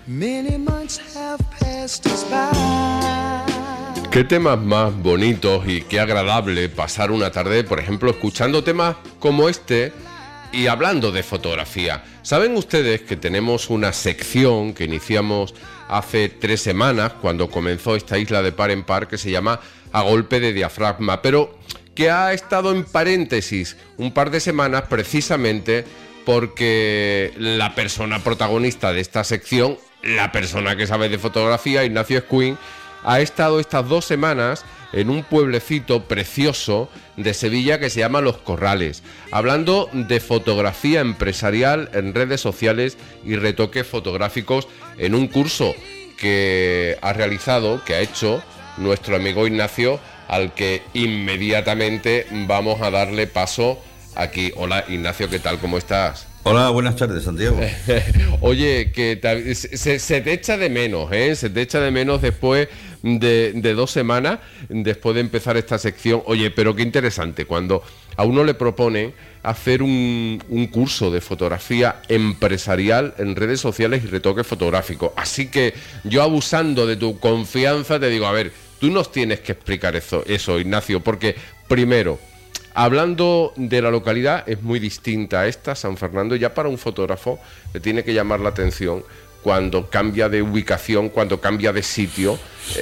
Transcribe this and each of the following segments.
Many months have passed us by. Qué temas más bonitos y qué agradable pasar una tarde, por ejemplo, escuchando temas como este y hablando de fotografía. Saben ustedes que tenemos una sección que iniciamos hace 3 semanas, cuando comenzó esta isla de par en par, que se llama A Golpe de Diafragma, pero que ha estado en paréntesis un par de semanas precisamente porque la persona protagonista de esta sección, la persona que sabe de fotografía, Ignacio Escuin, ha estado estas 2 semanas en un pueblecito precioso de Sevilla que se llama Los Corrales, hablando de fotografía empresarial en redes sociales y retoques fotográficos en un curso que ha realizado, que ha hecho nuestro amigo Ignacio, al que inmediatamente vamos a darle paso aquí. Hola Ignacio, ¿qué tal? ¿Cómo estás? Hola, buenas tardes, Santiago. Oye, que se te echa de menos, ¿eh? Se te echa de menos después de 2 semanas, después de empezar esta sección. Oye, pero qué interesante, cuando a uno le proponen hacer un curso de fotografía empresarial en redes sociales y retoque fotográfico. Así que yo, abusando de tu confianza, te digo, a ver, tú nos tienes que explicar eso, Ignacio, porque primero, hablando de la localidad, es muy distinta a esta, San Fernando. Ya para un fotógrafo le tiene que llamar la atención cuando cambia de ubicación, cuando cambia de sitio.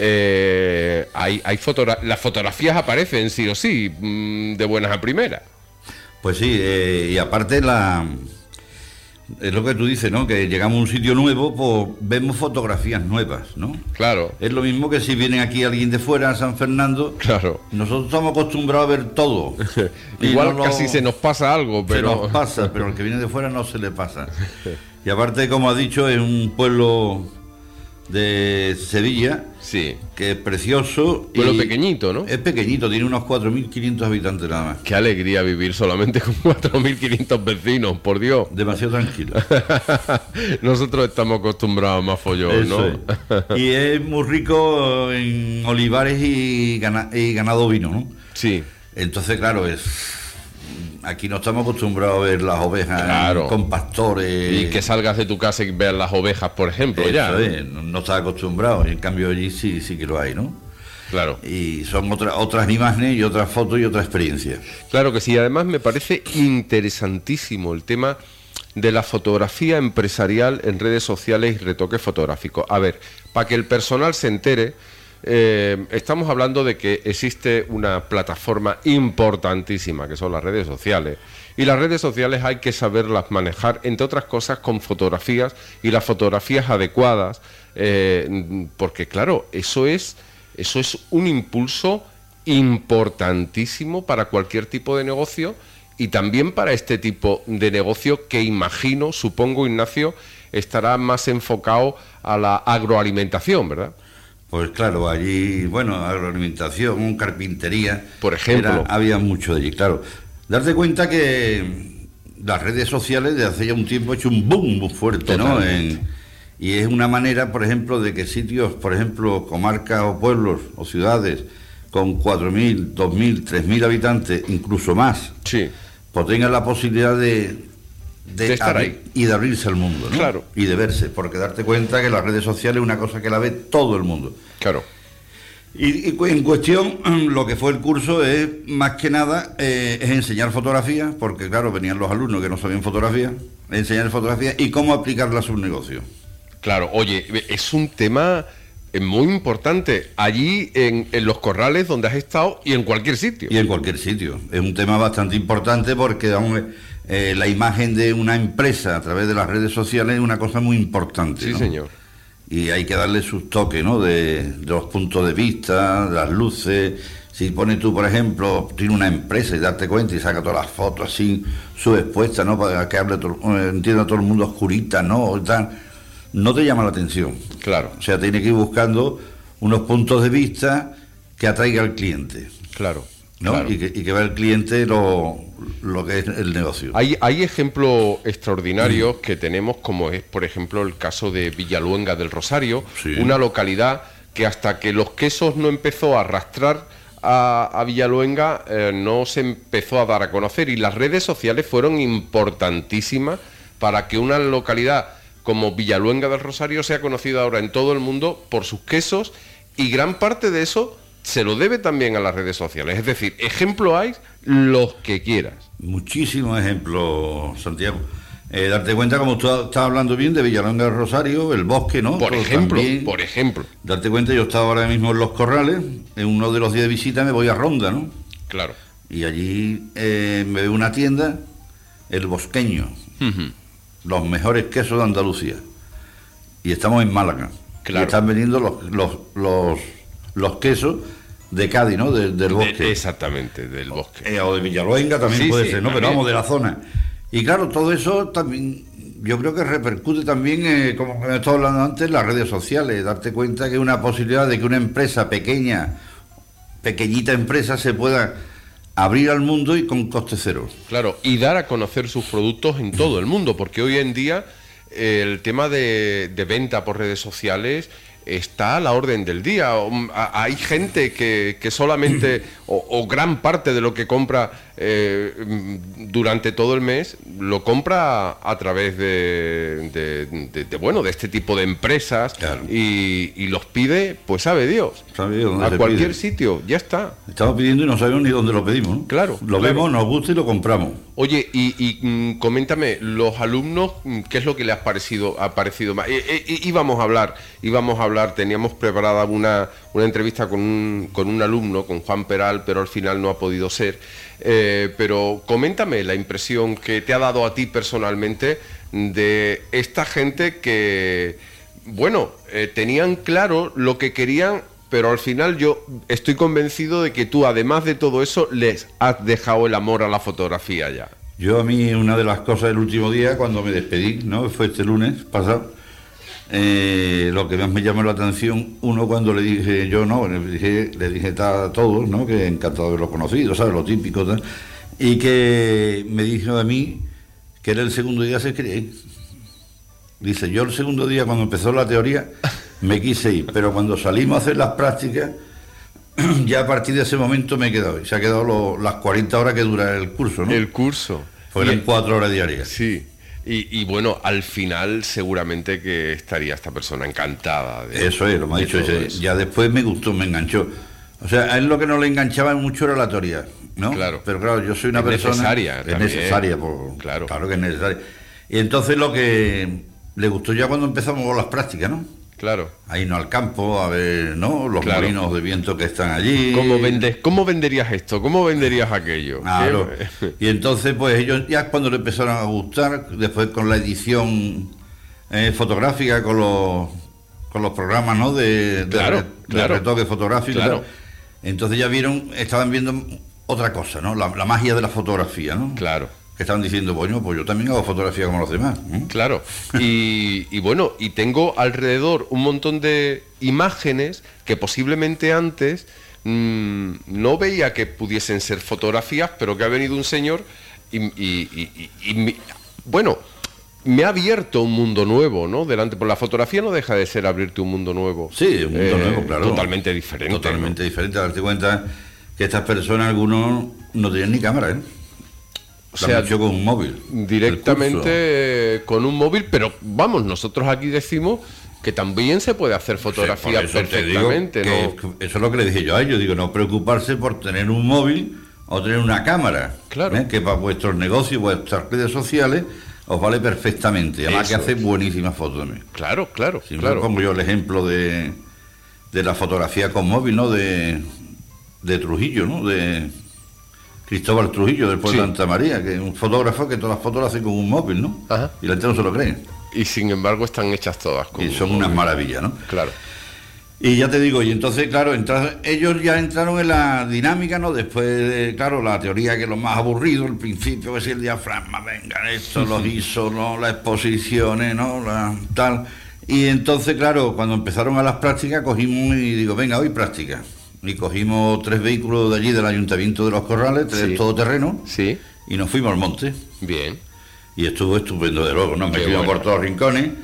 Las fotografías aparecen sí o sí, de buenas a primeras. Pues sí, y aparte es lo que tú dices, ¿no? Que llegamos a un sitio nuevo, pues vemos fotografías nuevas, ¿no? Claro. Es lo mismo que si viene aquí alguien de fuera, a San Fernando. Claro. Nosotros estamos acostumbrados a ver todo. Igual casi se nos pasa algo, pero... Se nos pasa, pero al que viene de fuera no se le pasa. Y aparte, como ha dicho, es un pueblo de Sevilla, sí, que es precioso. Pueblo pequeñito, ¿no? Es pequeñito, tiene unos 4.500 habitantes nada más. Qué alegría vivir solamente con 4.500 vecinos, por Dios. Demasiado tranquilo. Nosotros estamos acostumbrados a más follón, ¿no? Es. Y es muy rico en olivares y ganado ovino, ¿no? Sí. Entonces, claro, aquí no estamos acostumbrados a ver las ovejas, claro, con pastores. Y que salgas de tu casa y veas las ovejas, por ejemplo. Eso ya no estás acostumbrado, en cambio allí sí que lo hay, ¿no? Claro. Y son otras imágenes y otras fotos y otra experiencia. Claro que sí. Además me parece interesantísimo el tema de la fotografía empresarial en redes sociales y retoque fotográfico. A ver, para que el personal se entere, estamos hablando de que existe una plataforma importantísima que son las redes sociales, y las redes sociales hay que saberlas manejar, entre otras cosas con fotografías, y las fotografías adecuadas, porque claro, eso es un impulso importantísimo para cualquier tipo de negocio, y también para este tipo de negocio que supongo, Ignacio, estará más enfocado a la agroalimentación, ¿verdad? Pues claro, allí, agroalimentación, carpintería, por ejemplo, había mucho de allí, claro. Darte cuenta que las redes sociales desde hace ya un tiempo han hecho un boom muy fuerte, ¿no? Y es una manera, por ejemplo, de que sitios, por ejemplo, comarcas o pueblos o ciudades con 4.000, 2.000, 3.000 habitantes, incluso más, sí, pues tengan la posibilidad de estar ahí y de abrirse al mundo, ¿no? Claro. Y de verse, porque darte cuenta que las redes sociales es una cosa que la ve todo el mundo. Claro. Y en cuestión, lo que fue el curso es, más que nada, es enseñar fotografía, porque claro, venían los alumnos que no sabían fotografía, enseñar fotografía y cómo aplicarla a su negocio. Claro, oye, es un tema muy importante, allí en Los Corrales, donde has estado, y en cualquier sitio. Y en cualquier sitio. Es un tema bastante importante porque la imagen de una empresa a través de las redes sociales es una cosa muy importante. Sí, ¿no? señor. Y hay que darle sus toques, ¿no? De los puntos de vista, de las luces. Si pones tú, por ejemplo, tiene una empresa y darte cuenta y saca todas las fotos así, subexpuestas, ¿no? Para que entienda todo el mundo oscurita, ¿no? No te llama la atención. Claro. O sea, tiene que ir buscando unos puntos de vista que atraiga al cliente. Claro. ¿No? Claro. Y que vea el cliente lo que es el negocio. Hay ejemplos extraordinarios que tenemos, como es, por ejemplo, el caso de Villaluenga del Rosario, sí, una localidad que hasta que los quesos no empezó a arrastrar a Villaluenga, no se empezó a dar a conocer, y las redes sociales fueron importantísimas para que una localidad como Villaluenga del Rosario sea conocido ahora en todo el mundo por sus quesos, y gran parte de eso se lo debe también a las redes sociales. Es decir, ejemplo hay los que quieras. Muchísimos ejemplos, Santiago. Darte cuenta, como tú estás hablando bien de Villaluenga del Rosario, el bosque, ¿no? Por ejemplo. Darte cuenta, yo estaba ahora mismo en Los Corrales, en uno de los días de visita me voy a Ronda, ¿no? Claro. Y allí me veo una tienda, El Bosqueño, los mejores quesos de Andalucía. Y estamos en Málaga. Claro. Y están vendiendo los quesos de Cádiz, ¿no? Del bosque. Exactamente, del bosque. O de Villaluenga también Sí, puede sí, ser, ¿no? también. Pero vamos, de la zona. Y claro, todo eso también, yo creo que repercute también, como me estaba hablando antes, en las redes sociales. Darte cuenta que es una posibilidad de que una empresa pequeñita empresa, se pueda abrir al mundo y con coste cero. Claro, y dar a conocer sus productos en todo el mundo, porque hoy en día el tema de venta por redes sociales está a la orden del día. Hay gente que solamente, o gran parte de lo que compra durante todo el mes, lo compra a través de este tipo de empresas. Claro. y los pide, pues sabe Dios, a cualquier sitio, ya está. Estamos pidiendo y no sabemos ni dónde lo pedimos, ¿no? Claro. Vemos, nos gusta y lo compramos. Oye, coméntame, los alumnos, ¿qué es lo que les ha parecido más? Íbamos a hablar, teníamos preparada una entrevista con un alumno, con Juan Peral, pero al final no ha podido ser. Pero coméntame la impresión que te ha dado a ti personalmente de esta gente que, tenían claro lo que querían, pero al final yo estoy convencido de que tú, además de todo eso, les has dejado el amor a la fotografía ya. Yo, a mí, una de las cosas del último día, cuando me despedí, ¿no? Fue este lunes pasado, lo que más me llamó la atención, cuando le dije, le dije a todos, ¿no? Que encantado de haberlos conocido, ¿sabes? Lo típico, tal, y que me dijo a mí que era el segundo día se quería ir. Dice, yo el segundo día, cuando empezó la teoría, me quise ir, pero cuando salimos a hacer las prácticas, ya a partir de ese momento me he quedado. Se ha quedado las 40 horas que dura el curso, ¿no? El curso. Fueron 4 horas diarias. Sí. Y bueno, al final seguramente que estaría esta persona encantada de eso es, lo me ha dicho ese. Ya después me gustó, me enganchó. O sea, a él lo que no le enganchaba mucho era la teoría, ¿no? Claro. Pero claro, yo soy una persona... Necesaria también. Es necesaria, claro que es necesaria. Y entonces lo que le gustó ya cuando empezamos con las prácticas, ¿no? Claro. A irnos al campo, a ver, ¿no? Los molinos de viento que están allí. ¿Cómo venderías esto? ¿Cómo venderías aquello? Claro. Y entonces, pues ellos ya cuando le empezaron a gustar, después con la edición fotográfica, con los programas, ¿no? De retoque fotográfico. Claro. Entonces ya estaban viendo otra cosa, ¿no? La magia de la fotografía, ¿no? Claro. Que estaban diciendo, bueno, pues yo también hago fotografía como los demás. Claro, y tengo alrededor un montón de imágenes que posiblemente antes no veía que pudiesen ser fotografías, pero que ha venido un señor me ha abierto un mundo nuevo, ¿no? Por la fotografía no deja de ser abrirte un mundo nuevo. Sí, un mundo nuevo, claro. Totalmente diferente. Totalmente diferente, darte cuenta que estas personas, algunos no tenían ni cámara, ¿eh? O sea, con un móvil. Directamente con un móvil, pero vamos, nosotros aquí decimos que también se puede hacer fotografía perfectamente, ¿no? Eso es lo que le dije yo a ellos, digo, no preocuparse por tener un móvil o tener una cámara, claro, que para vuestros negocios, vuestras redes sociales, os vale perfectamente, además que hace buenísimas fotos también. Claro. Si no pongo yo el ejemplo de la fotografía con móvil, ¿no? De Trujillo, ¿no? De Cristóbal Trujillo, del pueblo de Santa María, que es un fotógrafo que todas las fotos las hace con un móvil, ¿no? Ajá. Y la gente no se lo cree. Y sin embargo están hechas todas con y son unas maravillas, ¿no? Claro. Y ya te digo, y entonces, claro, ellos ya entraron en la dinámica, ¿no? Después de, claro, la teoría, que es lo más aburrido, el principio, que es el diafragma, venga, esto, los ISO, ¿no? Las exposiciones, ¿no? Tal. Y entonces, claro, cuando empezaron a las prácticas, cogimos y digo, venga, hoy práctica. Y cogimos 3 vehículos de allí del Ayuntamiento de Los Corrales, 3 todoterrenos, y nos fuimos al monte. Bien. Y estuvo estupendo, de luego, ¿no? Me fuimos por todos los rincones.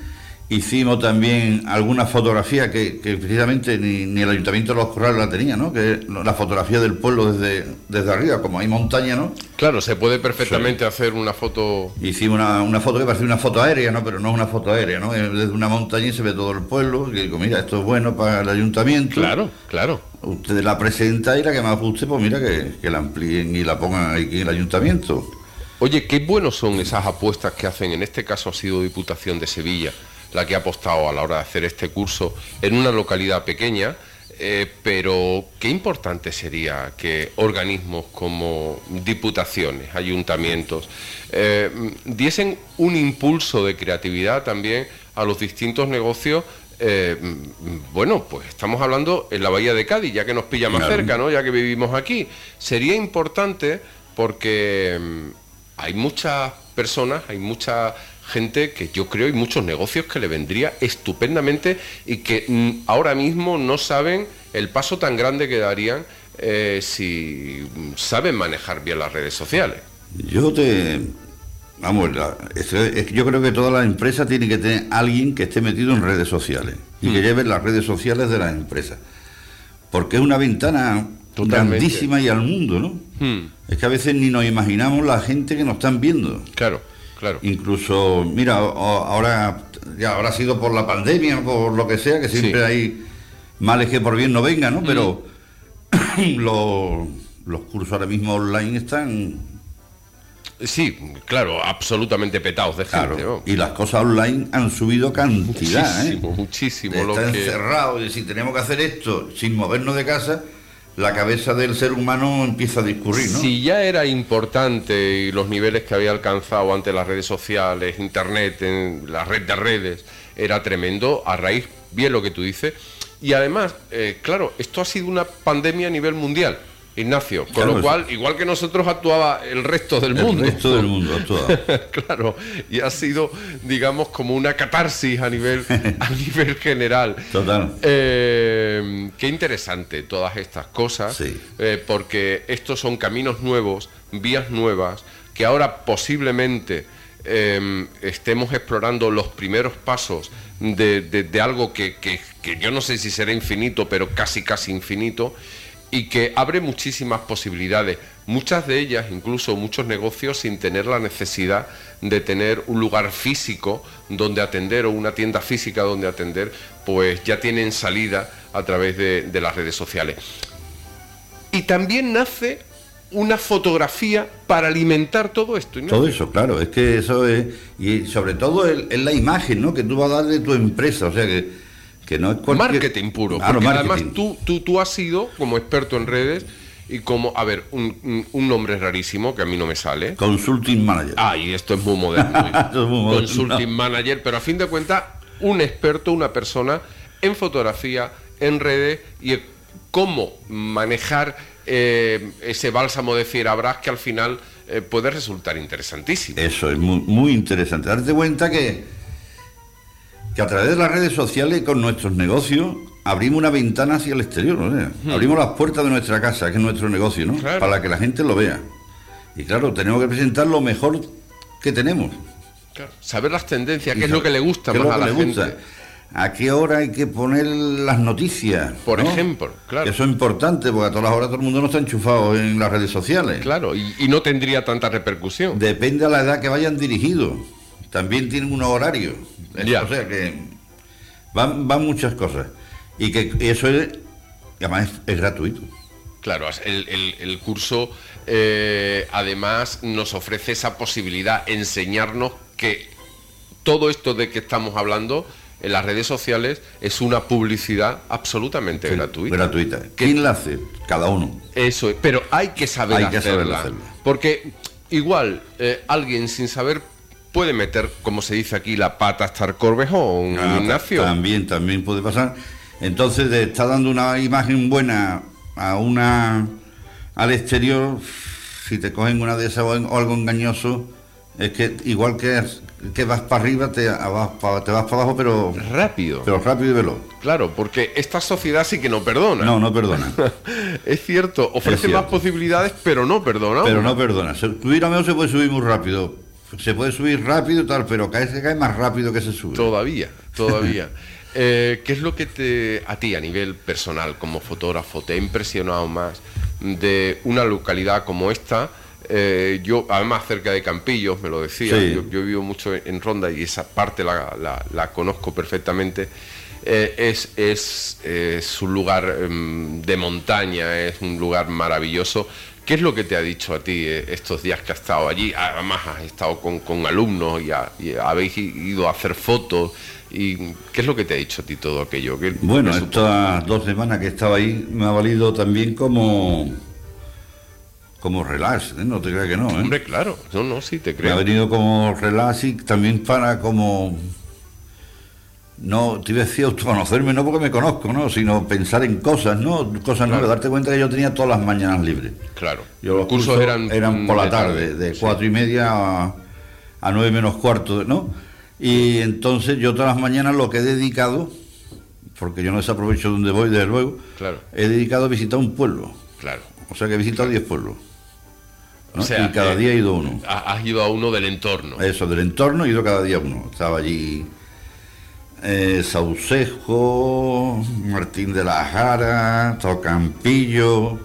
Hicimos también algunas fotografías que precisamente ni el Ayuntamiento de Los Corrales la tenía, ¿no? Que es la fotografía del pueblo desde arriba, como hay montaña, ¿no? Claro, se puede perfectamente hacer una foto. Hicimos una foto que parece una foto aérea, ¿no? Pero no es una foto aérea, ¿no? Desde una montaña y se ve todo el pueblo. Y digo, mira, esto es bueno para el Ayuntamiento. Claro, claro. Usted la presenta y la que más guste, pues mira que la amplíen y la pongan aquí en el Ayuntamiento. Oye, qué buenos son esas apuestas que hacen. En este caso ha sido Diputación de Sevilla la que ha apostado a la hora de hacer este curso en una localidad pequeña, pero qué importante sería que organismos como diputaciones, ayuntamientos, diesen un impulso de creatividad también a los distintos negocios. Bueno, pues estamos hablando en la Bahía de Cádiz, ya que nos pilla más cerca, ¿no? Ya que vivimos aquí. Sería importante porque hay muchas personas, hay mucha gente que yo creo, y muchos negocios que le vendría estupendamente y que ahora mismo no saben el paso tan grande que darían si saben manejar bien las redes sociales. Yo creo que todas las empresas tienen que tener alguien que esté metido en redes sociales y que lleve las redes sociales de las empresas, porque es una ventana grandísima y al mundo, ¿no? Es que a veces ni nos imaginamos la gente que nos están viendo. Claro. Incluso, mira, ahora ha sido por la pandemia, por lo que sea, que siempre hay males que por bien no vengan, ¿no? Pero los cursos ahora mismo online están... Sí, claro, absolutamente petados de gente. Claro, y las cosas online han subido cantidad, muchísimo. Está encerrado, y si tenemos que hacer esto sin movernos de casa, la cabeza del ser humano empieza a discurrir, ¿no? Si ya era importante y los niveles que había alcanzado ante las redes sociales, internet, en la red de redes, era tremendo, a raíz, bien lo que tú dices, y además, claro, esto ha sido una pandemia a nivel mundial, Ignacio, con lo cual, igual que nosotros, actuaba el resto del mundo. El resto del mundo actuaba. Claro, y ha sido, digamos, como una catarsis a nivel general. Total. Qué interesante todas estas cosas, sí. Porque estos son caminos nuevos, vías nuevas, que ahora posiblemente estemos explorando los primeros pasos de algo que yo no sé si será infinito, pero casi infinito, y que abre muchísimas posibilidades, muchas de ellas, incluso muchos negocios, sin tener la necesidad de tener un lugar físico donde atender o una tienda física donde atender, pues ya tienen salida a través de las redes sociales. Y también nace una fotografía para alimentar todo esto, ¿no? Todo eso, claro, es que eso es, y sobre todo es la imagen, ¿no?, que tú vas a dar de tu empresa, o sea que no es cualquier... Marketing puro, claro, porque marketing. Además tú has sido, como experto en redes, y como, a ver, un nombre rarísimo que a mí no me sale. Consulting Manager. Y esto es muy moderno. Esto es muy moderno. Consulting Manager, pero a fin de cuentas, un experto, una persona en fotografía, en redes, y cómo manejar ese bálsamo de Fierabras que al final puede resultar interesantísimo. Eso es muy, muy interesante. Darte cuenta que a través de las redes sociales, con nuestros negocios, abrimos una ventana hacia el exterior, ¿no? Abrimos las puertas de nuestra casa, que es nuestro negocio, ¿no? Claro. Para que la gente lo vea. Y claro, tenemos que presentar lo mejor que tenemos. Claro. Saber las tendencias, qué es lo que le gusta más a la gente. A qué hora hay que poner las noticias, por ¿no? ejemplo, claro. Eso es importante, porque a todas las horas todo el mundo no está enchufado en las redes sociales. Claro, y no tendría tanta repercusión. Depende a la edad que vayan dirigidos. También tienen unos horarios. Ya. O sea que van muchas cosas. Y que eso es, además es gratuito. Claro, el curso además nos ofrece esa posibilidad, enseñarnos que todo esto de que estamos hablando en las redes sociales es una publicidad absolutamente gratuita. Gratuita. ¿Quién la hace? Cada uno. Eso es, pero hay que saber hacerla. hacerla. Porque igual alguien sin saber puede meter, como se dice aquí, la pata hasta el corvejón, Ignacio. También puede pasar. Entonces, de estar dando una imagen buena al exterior, si te cogen una de esas o algo engañoso, es que igual que vas para arriba, te vas para abajo, pero rápido y veloz. Claro, porque esta sociedad sí que no perdona. No perdona. Es cierto, ofrece más posibilidades, pero no perdona. Pero no perdona. Subir a menos se puede subir muy rápido. Se puede subir rápido y tal, pero cae más rápido que se sube. Todavía. todavía. ¿Qué es lo que a ti, a nivel personal, como fotógrafo, te ha impresionado más de una localidad como esta? Yo, además, cerca de Campillos, me lo decía, Sí. yo vivo mucho en Ronda y esa parte la conozco perfectamente. Es un lugar de montaña, es un lugar maravilloso. ¿Qué es lo que te ha dicho a ti estos días que has estado allí? Además, has estado con alumnos y habéis ido a hacer fotos. ¿Y qué es lo que te ha dicho a ti todo aquello? Bueno, estas 2 semanas que estaba ahí me ha valido también como relax, ¿eh? No te creas que no, ¿eh? Hombre, claro, no, sí te Me creo. ha venido como relax y también para como... No, te iba a decir autoconocerme, no porque me conozco, ¿no? Sino pensar en cosas, ¿no? Cosas nuevas, darte cuenta que yo tenía todas las mañanas libres. Claro. Los Los cursos eran por la tarde, de 4:30 a 9 menos cuarto, ¿no? Y entonces yo todas las mañanas lo que he dedicado, porque yo no desaprovecho donde voy, desde luego, Claro. he dedicado a visitar un pueblo. Claro. O sea que he visitado 10 pueblos, ¿no? O sea, y cada día he ido a uno. Has ido a uno del entorno. Eso, del entorno he ido cada día a uno. Estaba allí Saucejo, Martín de la Jara, Tocampillo,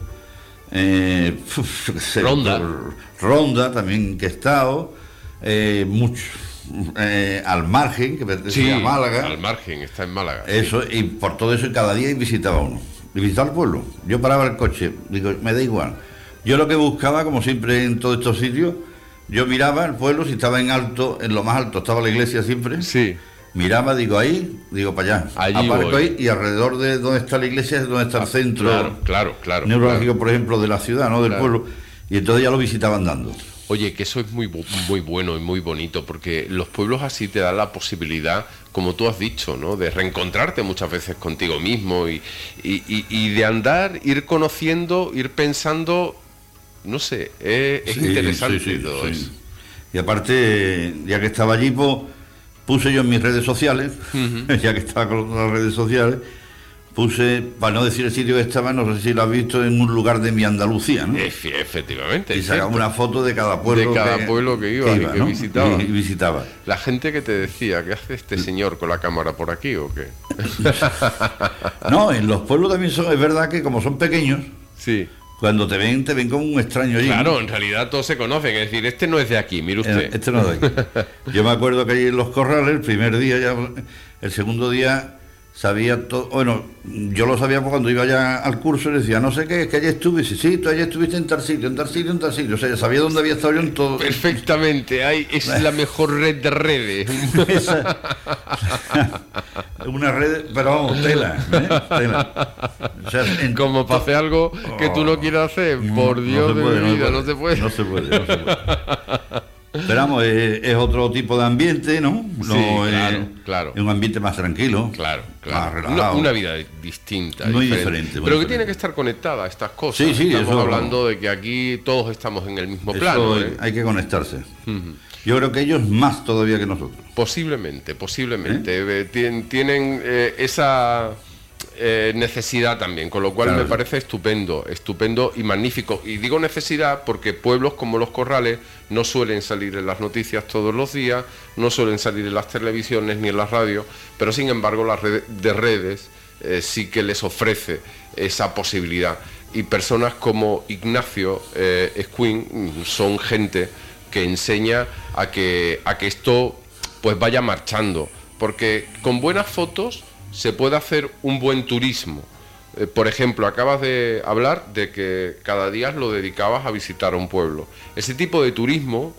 Ronda. Ronda también que he estado, mucho, Al Margen, que pertenece a Málaga. Al Margen, está en Málaga. Eso, y por todo eso cada día visitaba uno. Y visitaba el pueblo. Yo paraba el coche, digo, me da igual. Yo lo que buscaba, como siempre en todos estos sitios, yo miraba el pueblo, si estaba en alto, en lo más alto estaba la iglesia siempre. Sí. Miraba, digo ahí, digo para allá. Allí aparco voy. ahí y alrededor de donde está la iglesia es donde está el centro Claro. neurálgico, por ejemplo, de la ciudad, ¿no? Del Claro. pueblo. Y entonces ya lo visitaba andando. Oye, que eso es muy bueno y muy bonito, porque los pueblos así te dan la posibilidad, como tú has dicho, ¿no? De reencontrarte muchas veces contigo mismo y de andar, ir conociendo, ir pensando, no sé, es Sí, interesante sí, todo sí. eso. Y aparte, ya que estaba allí, pues, puse yo en mis redes sociales, ya que estaba con las redes sociales, puse, para no decir el sitio que estaba, no sé si lo has visto, en un lugar de mi Andalucía, ¿no? Efectivamente. Y es sacaba cierto. una foto de cada pueblo. De cada pueblo que iba y que ¿no? visitaba. Y visitaba. La gente que te decía, ¿qué hace este señor con la cámara por aquí o qué? No, en los pueblos también es verdad que como son pequeños, Sí. cuando te ven como un extraño allí. Claro, en realidad todos se conocen, es decir, este no es de aquí, mire usted. Este no es de aquí. Yo me acuerdo que allí en Los Corrales, el primer día, ya, el segundo día, sabía todo. Bueno, yo lo sabía cuando iba ya al curso y decía, no sé qué, es que allí estuve. Sí, tú allí estuviste en tal sitio, en tal sitio, en tal sitio. O sea, ya sabía dónde había estado yo en todo. Perfectamente, es la mejor red de redes. Una red, pero vamos, tela. Tela. O sea, Como para hacer algo que tú no quieras hacer, por Dios de mi vida, no se puede. No se puede. Pero vamos, es otro tipo de ambiente, ¿no? Sí, No, claro. Es un ambiente más tranquilo. Claro. Más relajado. Una vida distinta. Muy diferente. diferente, muy Pero que diferente. tiene que estar conectada a estas cosas. Sí, Estamos eso- hablando de que aquí todos estamos en el mismo Eso plano. ¿eh? hay que conectarse. Yo creo que ellos más todavía que nosotros. Posiblemente. Tienen esa necesidad también, con lo cual Claro. me parece estupendo y magnífico. Y digo necesidad porque pueblos como Los Corrales no suelen salir en las noticias todos los días, no suelen salir en las televisiones ni en las radios, pero sin embargo las redes sí que les ofrece esa posibilidad. Y personas como Ignacio Escuín son gente que enseña a que esto pues vaya marchando, porque con buenas fotos se puede hacer un buen turismo. Por ejemplo, acabas de hablar de que cada día lo dedicabas a visitar a un pueblo. Ese tipo de turismo,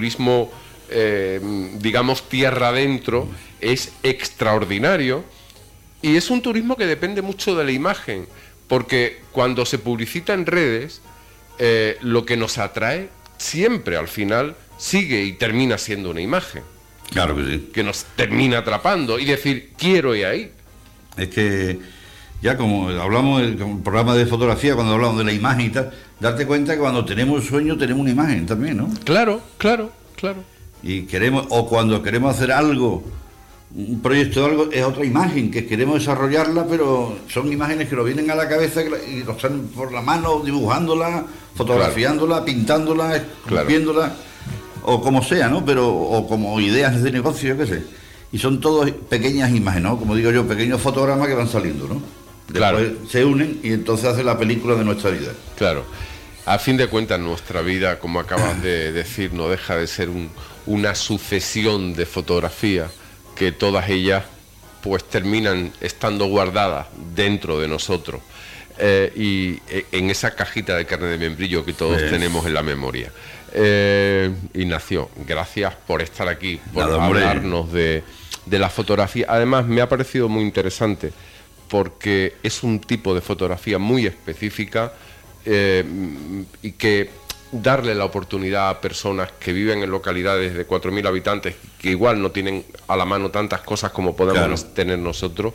digamos tierra adentro, es extraordinario y es un turismo que depende mucho de la imagen, porque cuando se publicita en redes, lo que nos atrae siempre al final sigue y termina siendo una imagen Claro que sí. que nos termina atrapando y decir, quiero ir ahí. Es que ya como hablamos en el programa de fotografía, cuando hablamos de la imagen y tal, darte cuenta que cuando tenemos un sueño tenemos una imagen también, ¿no? Claro. Y queremos, o cuando queremos hacer algo, un proyecto de algo, es otra imagen, que queremos desarrollarla, pero son imágenes que nos vienen a la cabeza y nos están por la mano dibujándola, fotografiándola, pintándola, esculpiéndola, o como sea, ¿no? Pero, o como ideas de negocio, yo qué sé. y son todos pequeñas imágenes, ¿no? Como digo yo, pequeños fotogramas que van saliendo, ¿no? Después Claro. se unen y entonces hace la película de nuestra vida. Claro. A fin de cuentas, nuestra vida, como acabas de decir, no deja de ser una sucesión de fotografías que todas ellas pues terminan estando guardadas dentro de nosotros y en esa cajita de carne de membrillo que todos tenemos en la memoria. Ignacio, gracias por estar aquí, por Nada, hombre. hablarnos de la fotografía. Además, me ha parecido muy interesante porque es un tipo de fotografía muy específica y que darle la oportunidad a personas que viven en localidades de 4.000 habitantes que igual no tienen a la mano tantas cosas como podemos tener nosotros,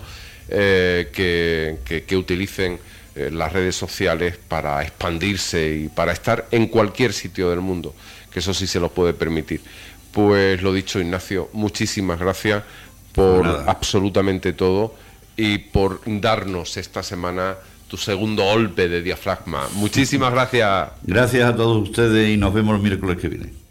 que utilicen las redes sociales para expandirse y para estar en cualquier sitio del mundo, que eso sí se los puede permitir. Pues lo dicho, Ignacio, muchísimas gracias por absolutamente todo y por darnos esta semana tu segundo golpe de diafragma. Muchísimas gracias. Gracias a todos ustedes y nos vemos el miércoles que viene.